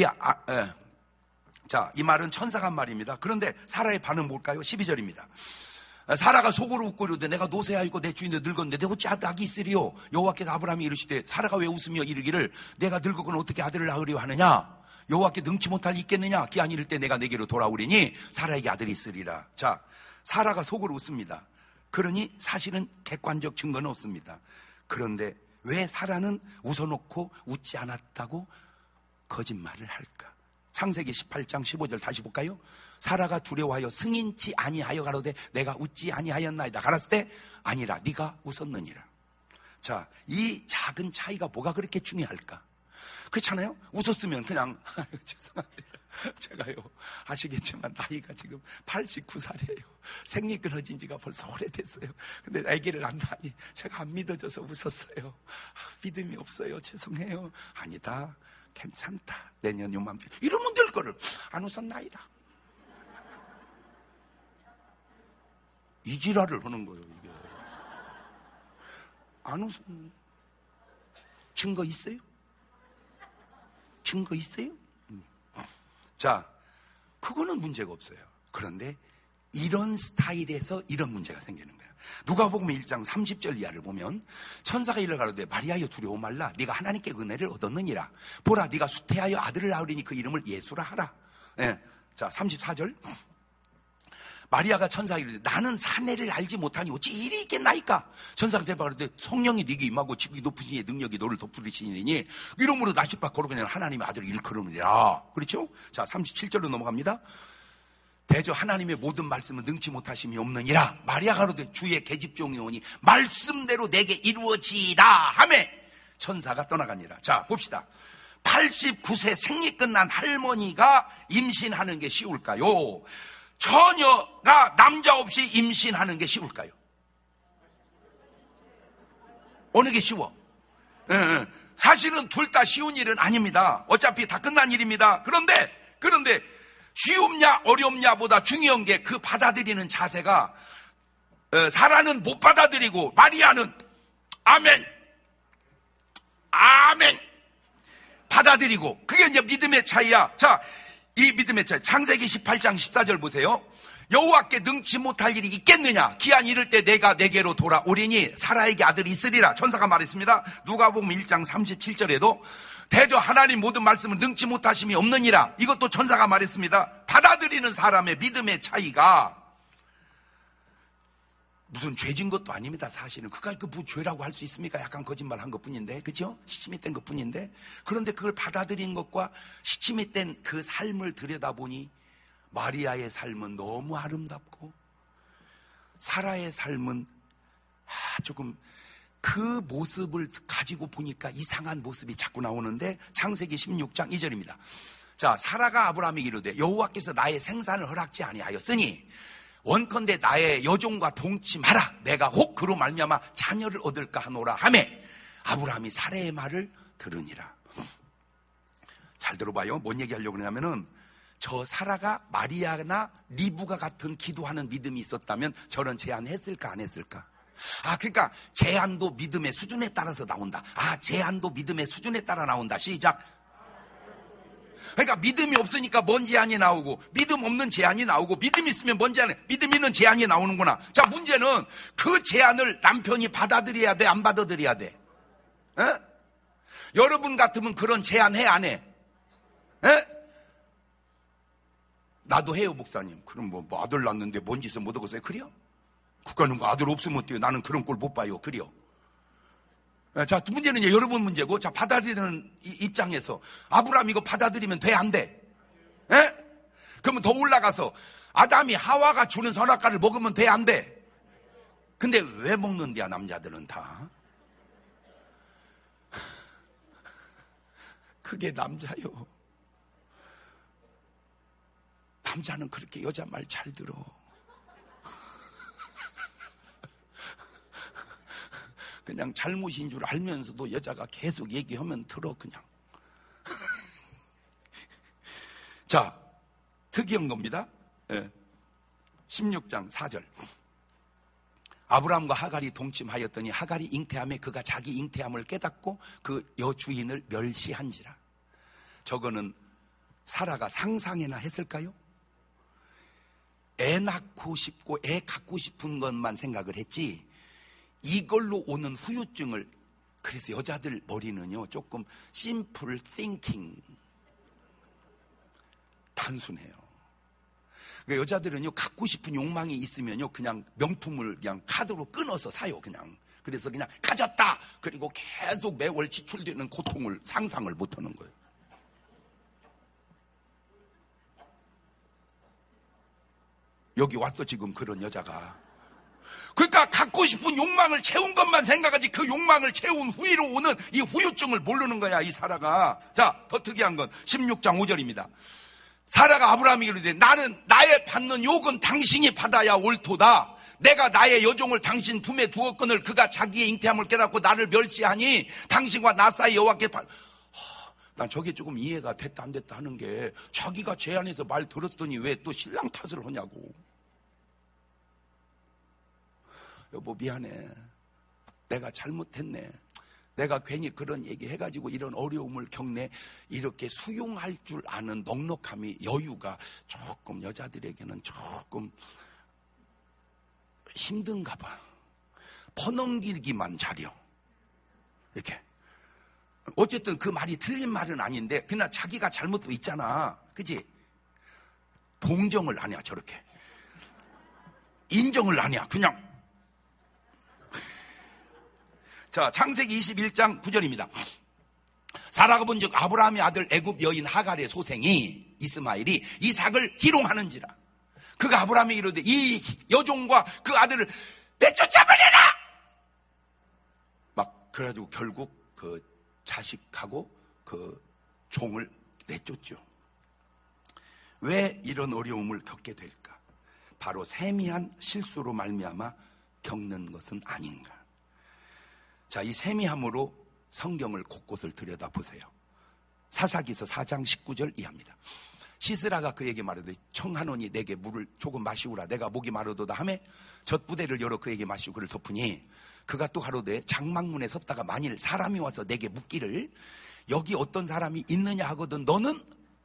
자, 이 말은 천사가 한 말입니다. 그런데 사라의 반응은 뭘까요? 12절입니다. 사라가 속으로 웃고 이르되 내가 노쇠하였고 내 주인도 늙었는데 내가 어찌 아들이 있으리요? 여호와께서 아브라함이 이르시되 사라가 왜 웃으며 이르기를 내가 늙었거늘 어떻게 아들을 낳으려 하느냐? 여호와께 능치 못할 있겠느냐? 기한 이를 때 내가 내게로 돌아오리니 사라에게 아들이 있으리라. 자, 사라가 속으로 웃습니다. 그러니 사실은 객관적 증거는 없습니다. 그런데 왜 사라는 웃어놓고 웃지 않았다고 거짓말을 할까? 창세기 18장 15절 다시 볼까요? 사라가 두려워하여 승인치 아니하여 가로되 내가 웃지 아니하였나이다. 가랐을 때 아니라 네가 웃었느니라. 자, 이 작은 차이가 뭐가 그렇게 중요할까? 그렇잖아요? 웃었으면 그냥 죄송합니다. 제가요, 아시겠지만 나이가 지금 89살이에요. 생리 끊어진 지가 벌써 오래됐어요. 근데 아기를 낳다니 제가 안 믿어져서 웃었어요. 믿음이 없어요. 죄송해요. 아니다. 괜찮다. 내년 요맘때 이러면 될 거를 안 웃었나이다. 이 지랄을 하는 거예요, 이게. 안 웃었네. 증거 있어요? 증거 있어요? 자, 그거는 문제가 없어요. 그런데 이런 스타일에서 이런 문제가 생기는 거예요. 누가복음 1장 30절 이하를 보면 천사가 이르러 가로되 마리아여 두려워 말라. 네가 하나님께 은혜를 얻었느니라. 보라, 네가 수태하여 아들을 낳으리니 그 이름을 예수라 하라. 예. 자, 34절. 마리아가 천사에게 이르되 나는 사내를 알지 못하니 어찌 일이 있겠나이까. 천사가 대답하되 성령이 네게 임하고 지극히 높으신 이의 능력이 너를 덮으시리니 이름으로 나시밭 거룩한 하나님의 아들을 일컬으리라. 그렇죠? 자, 37절로 넘어갑니다. 대저 하나님의 모든 말씀은 능치 못하심이 없느니라. 마리아가 가로되 주의 계집종이 오니 말씀대로 내게 이루어지이다 하매 천사가 떠나가니라. 자, 봅시다. 89세 생리 끝난 할머니가 임신하는 게 쉬울까요? 처녀가 남자 없이 임신하는 게 쉬울까요? 어느 게 쉬워? 사실은 둘 다 쉬운 일은 아닙니다. 어차피 다 끝난 일입니다. 그런데 쉬움냐 어렵냐보다 중요한 게 그 받아들이는 자세가, 사라는 못 받아들이고 마리아는 아멘 받아들이고, 그게 이제 믿음의 차이야. 자, 이 믿음의 차이. 창세기 18장 14절 보세요. 여호와께 능치 못할 일이 있겠느냐. 기한 이를 때 내가 내게로 돌아오리니 사라에게 아들이 있으리라. 천사가 말했습니다. 누가복음 1장 37절에도 대저 하나님 모든 말씀을 능치 못하심이 없느니라. 이것도 천사가 말했습니다. 받아들이는 사람의 믿음의 차이가 무슨 죄진 것도 아닙니다. 사실은 그까지 뭐 죄라고 할 수 있습니까? 약간 거짓말한 것뿐인데, 그죠? 시침이 뗀 것뿐인데, 그런데 그걸 받아들인 것과 시침이 뗀 그 삶을 들여다보니 마리아의 삶은 너무 아름답고 사라의 삶은 조금 그 모습을 가지고 보니까 이상한 모습이 자꾸 나오는데, 창세기 16장 2절입니다. 자, 사라가 아브라함에게 이르되 여호와께서 나의 생산을 허락지 아니하였으니 원컨대 나의 여종과 동침하라. 내가 혹 그로 말미암아 자녀를 얻을까 하노라 하매 아브라함이 사라의 말을 들으니라. 잘 들어봐요. 뭔 얘기하려고 그러냐면은, 저 사라가 마리아나 리브가 같은 기도하는 믿음이 있었다면 저런 제안했을까 안 했을까? 그러니까 제안도 믿음의 수준에 따라서 나온다. 제안도 믿음의 수준에 따라 나온다. 시작. 그러니까 믿음이 없으니까 뭔 제안이 나오고, 믿음 없는 제안이 나오고, 믿음 있으면 뭔 제안이, 믿음 있는 제안이 나오는구나. 자, 문제는 그 제안을 남편이 받아들여야 돼, 안 받아들여야 돼? 에? 여러분 같으면 그런 제안 해, 안 해? 에? 나도 해요, 목사님. 그럼 뭐 아들 낳는데 뭔 짓을 못 하겠어요? 그래요? 국가는 거 아들 없으면 어때요? 나는 그런 꼴 못 봐요. 그래요? 자, 문제는 이제 여러분 문제고, 자, 받아들이는 입장에서 아브라함 이거 받아들이면 돼, 안 돼? 에? 그러면 더 올라가서 아담이 하와가 주는 선악과를 먹으면 돼, 안 돼? 근데 왜 먹는데야, 남자들은 다? 그게 남자요. 남자는 그렇게 여자 말 잘 들어. 그냥 잘못인 줄 알면서도 여자가 계속 얘기하면 들어, 그냥. 자, 특이한 겁니다. 16장 4절. 아브라함과 하갈이 동침하였더니 하갈이 잉태함에 그가 자기 잉태함을 깨닫고 그 여주인을 멸시한지라. 저거는 사라가 상상이나 했을까요? 애 낳고 싶고 애 갖고 싶은 것만 생각을 했지, 이걸로 오는 후유증을, 그래서 여자들 머리는요 조금 심플 띵킹, 단순해요. 그러니까 여자들은요 갖고 싶은 욕망이 있으면요 그냥 명품을 그냥 카드로 끊어서 사요, 그냥. 그래서 그냥 가졌다, 그리고 계속 매월 지출되는 고통을 상상을 못하는 거예요. 여기 왔어 지금 그런 여자가. 그러니까 갖고 싶은 욕망을 채운 것만 생각하지 그 욕망을 채운 후로 오는 이 후유증을 모르는 거야, 이 사라가. 자, 더 특이한 건 16장 5절입니다. 사라가 아브라함에게 이르되 나는 나의 받는 욕은 당신이 받아야 옳도다. 내가 나의 여종을 당신 품에 두었거늘 그가 자기의 잉태함을 깨닫고 나를 멸시하니 당신과 나 사이 여호와께 난 저게 조금 이해가 됐다 안 됐다 하는 게 자기가 제 안에서 말 들었더니 왜 또 신랑 탓을 하냐고. 여보 미안해. 내가 잘못했네. 내가 괜히 그런 얘기 해가지고 이런 어려움을 겪네. 이렇게 수용할 줄 아는 넉넉함이 여유가 조금 여자들에게는 조금 힘든가 봐. 퍼넘기기만 잘려. 이렇게. 어쨌든 그 말이 틀린 말은 아닌데 그냥 자기가 잘못도 있잖아. 그치? 동정을 안 해. 저렇게 인정을 안 해. 그냥. 자, 창세기 21장 9절입니다. 사라가 본즉 아브라함의 아들 애굽 여인 하갈의 소생이 이스마엘이 이삭을 희롱하는지라. 그가 아브라함에게 이르되 이 여종과 그 아들을 내쫓아버려라. 막 그래가지고 결국 그 자식하고 그 종을 내쫓죠. 왜 이런 어려움을 겪게 될까? 바로 세미한 실수로 말미암아 겪는 것은 아닌가. 자, 이 세미함으로 성경을 곳곳을 들여다보세요. 사사기서 4장 19절 이하입니다. 시스라가 그에게 말하되 청하노니 내게 물을 조금 마시우라. 내가 목이 마르도다 하매 젖부대를 열어 그에게 마시고 그를 덮으니 그가 또 가로되 장막문에 섰다가 만일 사람이 와서 내게 묻기를 여기 어떤 사람이 있느냐 하거든 너는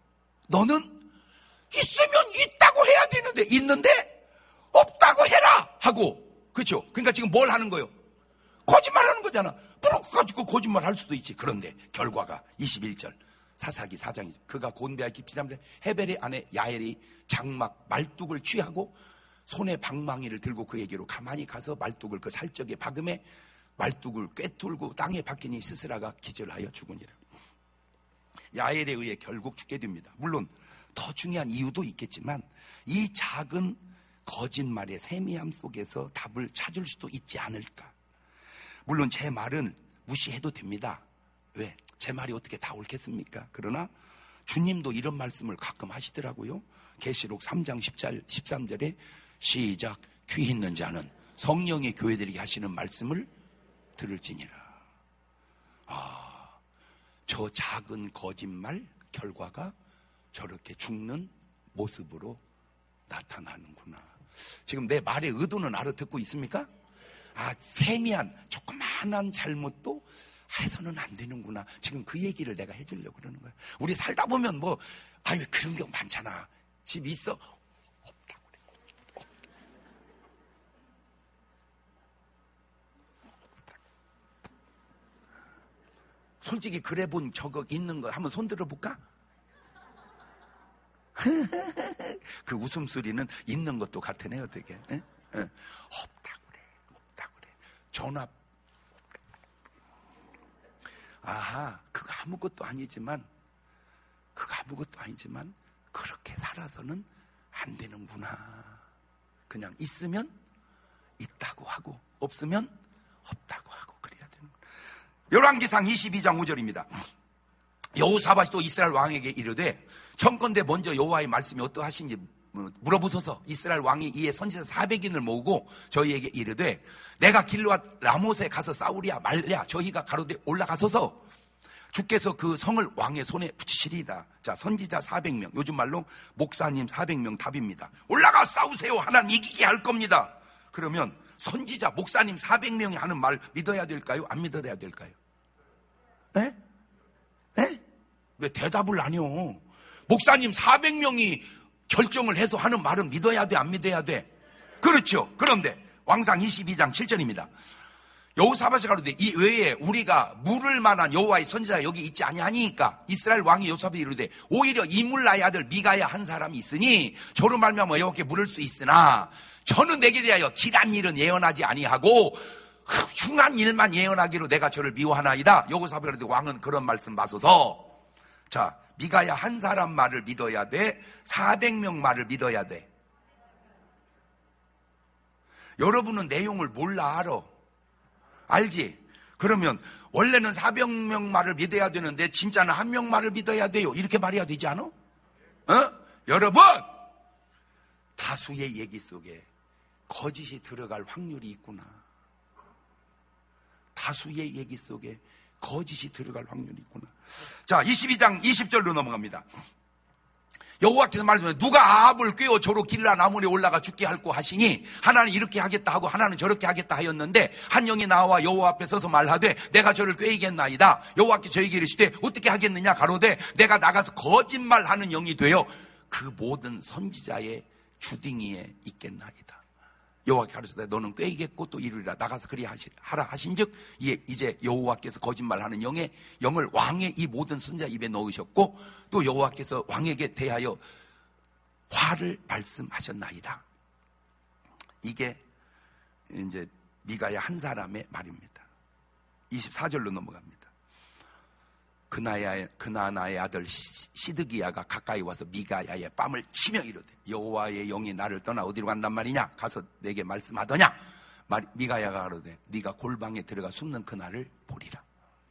있으면 있다고 해야 되는데 있는데 없다고 해라 하고. 그렇죠? 그러니까 지금 뭘 하는 거예요? 거짓말하는 거잖아. 물론 가지고 거짓말 할 수도 있지. 그런데 결과가 21절 사사기 4장 그가 곤배하 깊이 잠자 헤벨의 아내 야엘이 장막 말뚝을 취하고 손에 방망이를 들고 그에게로 가만히 가서 말뚝을 그 살적에 박음에 말뚝을 꿰뚫고 땅에 박히니 스스라가 기절하여 죽으니라. 야엘에 의해 결국 죽게 됩니다. 물론 더 중요한 이유도 있겠지만 이 작은 거짓말의 세미함 속에서 답을 찾을 수도 있지 않을까. 물론 제 말은 무시해도 됩니다. 왜? 제 말이 어떻게 다 옳겠습니까? 그러나 주님도 이런 말씀을 가끔 하시더라고요. 계시록 3장 13절에 시작 귀 있는 자는 성령의 교회들에게 하시는 말씀을 들을지니라. 저 작은 거짓말 결과가 저렇게 죽는 모습으로 나타나는구나. 지금 내 말의 의도는 알아듣고 있습니까? 세미한 조그마한 잘못도 해서는 안 되는구나. 지금 그 얘기를 내가 해주려고 그러는 거야. 우리 살다 보면 왜 그런 경우 많잖아. 집 있어? 없다고 그래. 솔직히 그래 본 저거 있는 거 한번 손 들어볼까? 그 웃음소리는 있는 것도 같으네요, 되게. 없다고 그래. 전화. 그거 아무것도 아니지만 그렇게 살아서는 안 되는구나. 그냥 있으면 있다고 하고 없으면 없다고 하고 그래야 되는구나. 열왕기상 22장 5절입니다. 여호사밧이 또 이스라엘 왕에게 이르되 청컨대 먼저 여호와의 말씀이 어떠하신지 물어보소서. 이스라엘 왕이 이에 선지자 400인을 모으고 저희에게 이르되 내가 길르앗 라못에 가서 싸우랴 말랴. 저희가 가로되 올라가소서. 주께서 그 성을 왕의 손에 붙이시리이다. 자, 선지자 400명, 요즘 말로 목사님 400명 답입니다. 올라가 싸우세요. 하나님 이기게 할 겁니다. 그러면 선지자 목사님 400명이 하는 말 믿어야 될까요? 안 믿어야 될까요? 에? 왜 대답을 안 해요? 목사님 400명이 결정을 해서 하는 말은 믿어야 돼, 안 믿어야 돼? 그렇죠. 그런데 왕상 22장 7절입니다. 여호사밧이 가로되 이 외에 우리가 물을 만한 여호와의 선지자가 여기 있지 아니하니까 이스라엘 왕이 여호사밧이 이르되 오히려 이물라의 아들 미가야 한 사람이 있으니 저로 말미암아 여호와께 물을 수 있으나 저는 내게 대하여 길한 일은 예언하지 아니하고 흉한 일만 예언하기로 내가 저를 미워하나이다. 여호사밧이 가로되 왕은 그런 말씀 마소서. 자, 미가야 한 사람 말을 믿어야 돼? 400명 말을 믿어야 돼? 여러분은 내용을 몰라 알아. 알지? 그러면 원래는 400명 말을 믿어야 되는데 진짜는 1명 말을 믿어야 돼요. 이렇게 말해야 되지 않아? 여러분, 다수의 얘기 속에 거짓이 들어갈 확률이 있구나. 다수의 얘기 속에 거짓이 들어갈 확률이 있구나. 자, 22장 20절로 넘어갑니다. 여호와께서 말씀하시되 누가 아합을 꾀어 저로 길라 나무에 올라가 죽게 할고 하시니 하나는 이렇게 하겠다 하고 하나는 저렇게 하겠다 하였는데 한 영이 나와 여호와 앞에 서서 말하되 내가 저를 꾀이겠나이다. 여호와께서 저에게 이르시되 어떻게 하겠느냐 가로되 내가 나가서 거짓말하는 영이 되어 그 모든 선지자의 주둥이에 있겠나이다. 여호와께서 가르치되 너는 꾀이겠고 또 이루리라. 나가서 그리 하라 하신즉 이제 여호와께서 거짓말하는 영을 왕의 이 모든 선지자 입에 넣으셨고 또 여호와께서 왕에게 대하여 화를 말씀하셨나이다. 이게 이제 미가야 한 사람의 말입니다. 24절로 넘어갑니다. 그나나의 아들 시드기야가 가까이 와서 미가야의 뺨을 치며 이르되 여호와의 영이 나를 떠나 어디로 간단 말이냐? 가서 내게 말씀하더냐? 미가야가 가로되 네가 골방에 들어가 숨는 그날을 보리라.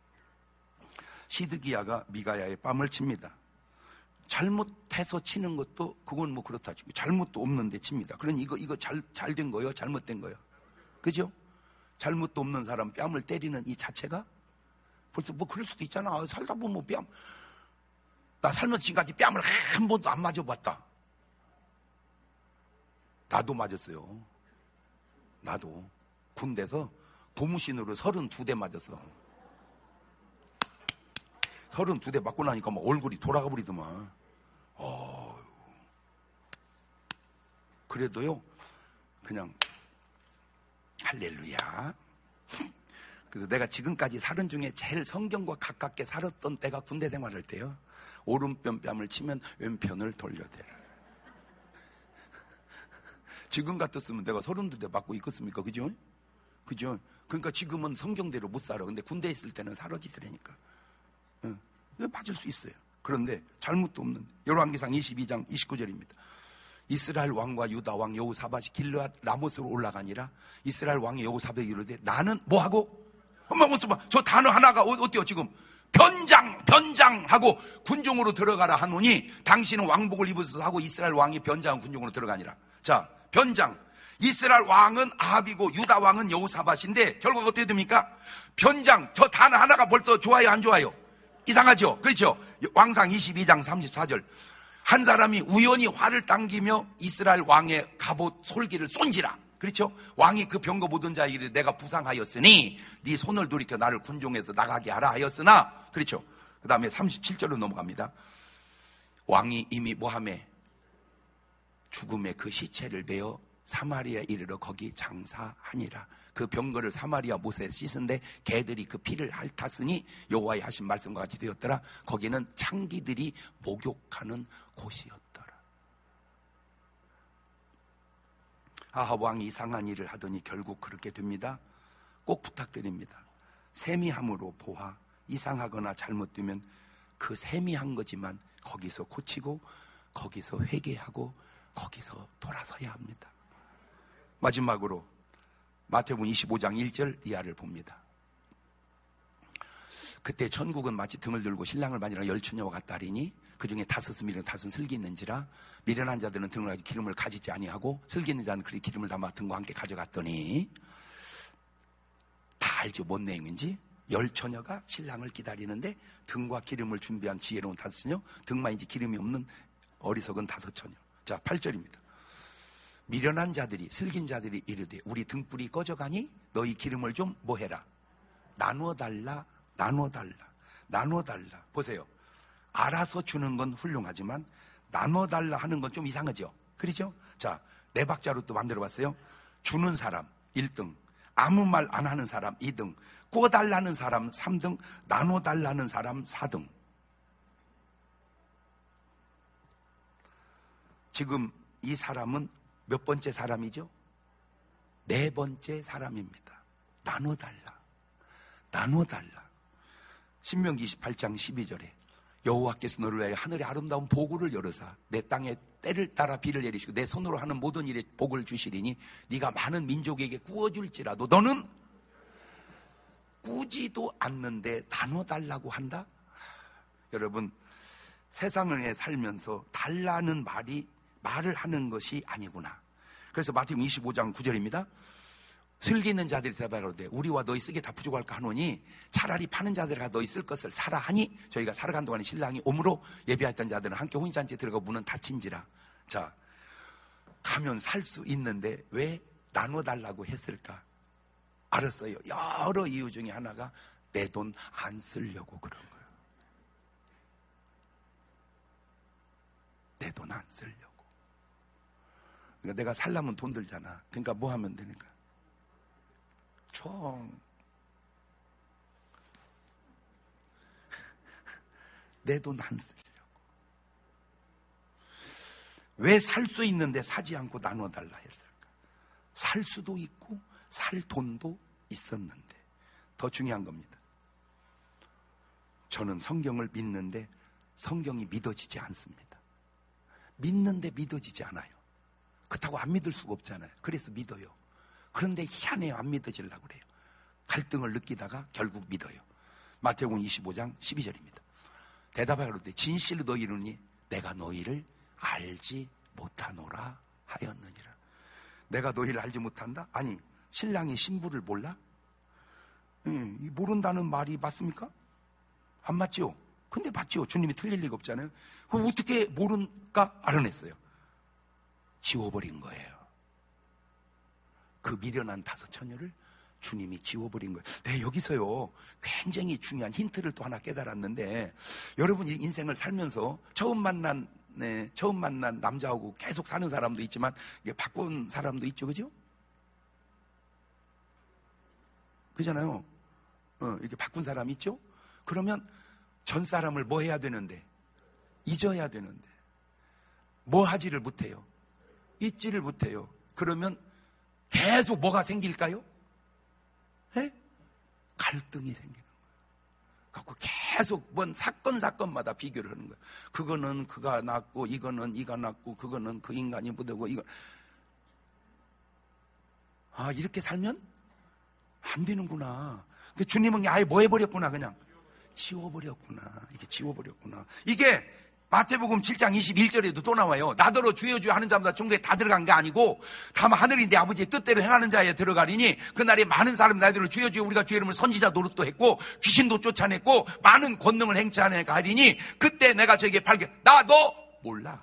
시드기야가 미가야의 뺨을 칩니다. 잘못해서 치는 것도 그건 뭐 그렇다 치고 잘못도 없는데 칩니다. 그러니 이거 잘 된 거예요? 잘못된 거예요? 그죠? 잘못도 없는 사람 뺨을 때리는 이 자체가 벌써 뭐 그럴 수도 있잖아. 살다 보면 나 살면서 지금까지 뺨을 한 번도 안 맞아봤다. 나도 맞았어요. 나도 군대에서 고무신으로 32대 맞았어. 32대 맞고 나니까 막 얼굴이 돌아가 버리더만. 그래도요 그냥 할렐루야. 그래서 내가 지금까지 살은 중에 제일 성경과 가깝게 살았던 때가 군대 생활할 때요. 오른편 뺨을 치면 왼편을 돌려대라. 지금 같았으면 내가 32대 맞고 있겠습니까? 그죠? 그죠? 그러니까 지금은 성경대로 못 살아. 근데 군대에 있을 때는 살아지더라니까. 맞을 수 있어요. 그런데 잘못도 없는데. 열왕기상 22장 29절입니다. 이스라엘 왕과 유다 왕 여호사밧이 길르앗 라못으로 올라가니라. 이스라엘 왕이 여호사밧이 이르되 나는 뭐하고? 저 단어 하나가 어때요 지금? 변장하고 군중으로 들어가라 하노니 당신은 왕복을 입으셔서 하고 이스라엘 왕이 변장한 군중으로 들어가니라. 자, 변장. 이스라엘 왕은 아합이고 유다 왕은 여호사밧인데 결과가 어떻게 됩니까? 변장. 저 단어 하나가 벌써 좋아요 안 좋아요? 이상하죠? 그렇죠? 왕상 22장 34절. 한 사람이 우연히 활을 당기며 이스라엘 왕의 갑옷 솔기를 쏜지라. 그렇죠? 왕이 그 병거 보던 자에게 이르되 내가 부상하였으니 네 손을 돌이켜 나를 군종에서 나가게 하라 하였으나. 그렇죠? 그 다음에 37절로 넘어갑니다. 왕이 이미 뭐하매 죽음의 그 시체를 베어 사마리아에 이르러 거기 장사하니라. 그 병거를 사마리아 못에 씻은데 개들이 그 피를 핥았으니 여호와의 하신 말씀과 같이 되었더라. 거기는 창기들이 목욕하는 곳이었더라. 아합 왕이 이상한 일을 하더니 결국 그렇게 됩니다. 꼭 부탁드립니다. 세미함으로 보아 이상하거나 잘못되면 그 세미한 거지만 거기서 고치고 거기서 회개하고 거기서 돌아서야 합니다. 마지막으로 마태복음 25장 1절 이하를 봅니다. 그때 천국은 마치 등을 들고 신랑을 맞이하러 열처녀와 같다 하리니 그 중에 다섯은 미련 다섯은 슬기 있는지라. 미련한 자들은 등을 가지고 기름을 가지지 아니하고 슬기 있는 자는 그리 기름을 담아 등과 함께 가져갔더니. 다 알죠 뭔 내용인지. 열처녀가 신랑을 기다리는데 등과 기름을 준비한 지혜로운 다섯처녀, 등만인지 기름이 없는 어리석은 다섯처녀. 자, 8절입니다. 미련한 자들이 슬긴 자들이 이르되 우리 등불이 꺼져가니 너희 기름을 좀 뭐해라? 나눠달라. 보세요. 알아서 주는 건 훌륭하지만 나눠달라 하는 건 좀 이상하죠. 그렇죠? 자, 네 박자로 또 만들어봤어요. 주는 사람 1등, 아무 말 안 하는 사람 2등, 구워달라는 사람 3등, 나눠달라는 사람 4등. 지금 이 사람은 몇 번째 사람이죠? 네 번째 사람입니다. 나눠달라. 신명기 28장 12절에 여호와께서 너를 위하여 하늘의 아름다운 보고를 열으사 내 땅에 때를 따라 비를 내리시고 내 손으로 하는 모든 일에 복을 주시리니 네가 많은 민족에게 구워줄지라도 너는 꾸지도 않는데 나눠달라고 한다? 여러분, 세상에 살면서 달라는 말을 하는 것이 아니구나. 그래서 마태복음 25장 9절입니다. 슬기 있는 자들이 대답하되 우리와 너희 쓰기에 다 부족할까 하노니 차라리 파는 자들아 너희 쓸 것을 사라 하니 저희가 살아간 동안에 신랑이 오므로 예비했던 자들은 함께 혼인잔치에 들어가 문은 닫힌지라. 자, 가면 살 수 있는데 왜 나눠달라고 했을까? 알았어요. 여러 이유 중에 하나가 내 돈 안 쓰려고 그런 거예요. 내 돈 안 쓰려고. 그러니까 내가 살려면 돈 들잖아. 그러니까 뭐 하면 되니까? 내 돈 안 쓰려고. 왜 살 수 있는데 사지 않고 나눠달라 했을까? 살 수도 있고 살 돈도 있었는데 더 중요한 겁니다. 저는 성경을 믿는데 성경이 믿어지지 않습니다. 믿는데 믿어지지 않아요. 그렇다고 안 믿을 수가 없잖아요. 그래서 믿어요. 그런데 희한해요. 안 믿어지려고 그래요. 갈등을 느끼다가 결국 믿어요. 마태복음 25장 12절입니다. 대답하여 이르되 진실로 너희 이르니 내가 너희를 알지 못하노라 하였느니라. 내가 너희를 알지 못한다? 아니, 신랑이 신부를 몰라? 모른다는 말이 맞습니까? 안 맞죠? 근데 맞죠? 주님이 틀릴 리가 없잖아요. 그럼 어떻게 모른가 알아냈어요. 지워버린 거예요. 그 미련한 다섯 처녀를 주님이 지워버린 거예요. 네, 여기서요 굉장히 중요한 힌트를 또 하나 깨달았는데, 여러분 인생을 살면서 처음 만난 남자하고 계속 사는 사람도 있지만 바꾼 사람도 있죠, 그죠? 그잖아요. 이렇게 바꾼 사람 있죠? 그러면 전 사람을 뭐 해야 되는데? 잊어야 되는데 뭐 하지를 못해요. 잊지를 못해요. 그러면 계속 뭐가 생길까요? 네? 갈등이 생기는 거예요. 갖고 계속 뭔 사건마다 비교를 하는 거예요. 그거는 그가 낳고, 이거는 이가 낳고, 그거는 그 인간이 못하고, 이거. 아, 이렇게 살면 안 되는구나. 주님은 아예 뭐 해버렸구나. 그냥 지워버렸구나. 이게 지워버렸구나. 이게 마태복음 7장 21절에도 또 나와요. 나더러 주여 주여 하는 자마다 천국에 다 들어간 게 아니고 다만 하늘이 내 아버지의 뜻대로 행하는 자에 들어가리니, 그날에 많은 사람이 나더러 주여 주여 우리가 주의 이름을 선지자 노릇도 했고 귀신도 쫓아냈고 많은 권능을 행치 않아 가리니 그때 내가 저에게 발견, 나 너 몰라.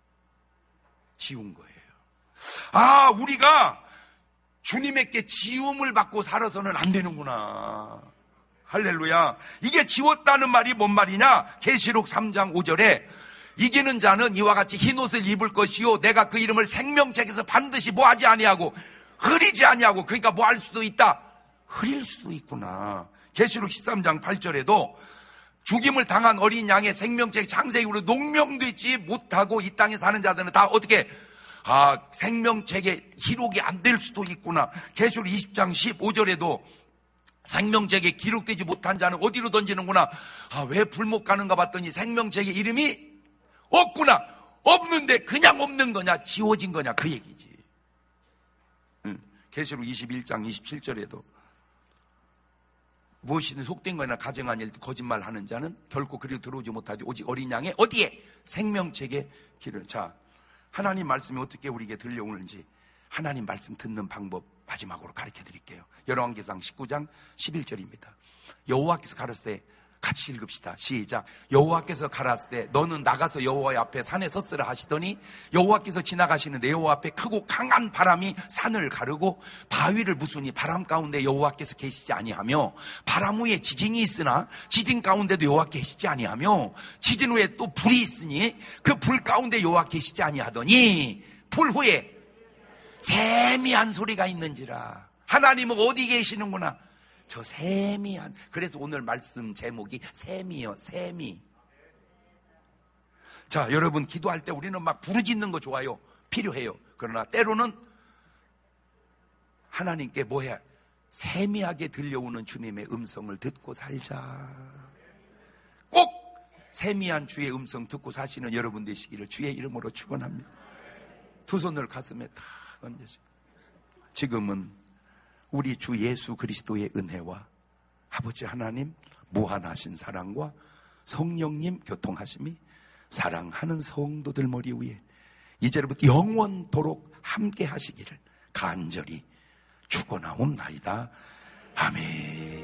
지운 거예요. 아, 우리가 주님에게 지움을 받고 살아서는 안 되는구나. 할렐루야. 이게 지웠다는 말이 뭔 말이냐? 계시록 3장 5절에 이기는 자는 이와 같이 흰옷을 입을 것이요 내가 그 이름을 생명책에서 반드시 뭐 하지 아니하고 흐리지 아니하고. 그러니까 뭐 할 수도 있다, 흐릴 수도 있구나. 계시록 13장 8절에도 죽임을 당한 어린 양의 생명책 창세기로 농명되지 못하고 이 땅에 사는 자들은 다 어떻게, 생명책에 기록이 안 될 수도 있구나. 계시록 20장 15절에도 생명책에 기록되지 못한 자는 어디로 던지는구나. 왜 불못 가는가 봤더니 생명책에 이름이 없구나. 없는데 그냥 없는 거냐, 지워진 거냐, 그 얘기지. 계시록 21장 27절에도 무엇이든 속된 거나 가정한 일 거짓말하는 자는 결코 그리로 들어오지 못하지 오직 어린 양의 어디에? 생명책에 기를. 자, 하나님 말씀이 어떻게 우리에게 들려오는지 하나님 말씀 듣는 방법 마지막으로 가르쳐 드릴게요. 열왕기상 19장 11절입니다. 여호와께서 가라사대 때, 같이 읽읍시다. 시작. 여호와께서 가라사대 때 너는 나가서 여호와의 앞에 산에 섰으라 하시더니 여호와께서 지나가시는데 여호와 앞에 크고 강한 바람이 산을 가르고 바위를 부수니 바람 가운데 여호와께서 계시지 아니하며 바람 후에 지진이 있으나 지진 가운데도 여호와 계시지 아니하며 지진 후에 또 불이 있으니 그 불 가운데 여호와 계시지 아니하더니 불 후에 세미한 소리가 있는지라. 하나님은 어디 계시는구나? 저 세미한. 그래서 오늘 말씀 제목이 세미요, 세미. 자, 여러분 기도할 때 우리는 막 부르짖는 거 좋아요. 필요해요. 그러나 때로는 하나님께 뭐해? 세미하게 들려오는 주님의 음성을 듣고 살자. 꼭 세미한 주의 음성 듣고 사시는 여러분 되시기를 주의 이름으로 축원합니다. 두 손을 가슴에 다 얹으시고, 지금은 우리 주 예수 그리스도의 은혜와 아버지 하나님 무한하신 사랑과 성령님 교통하심이 사랑하는 성도들 머리 위에 이제부터 영원토록 함께 하시기를 간절히 축원하옵나이다. 아멘.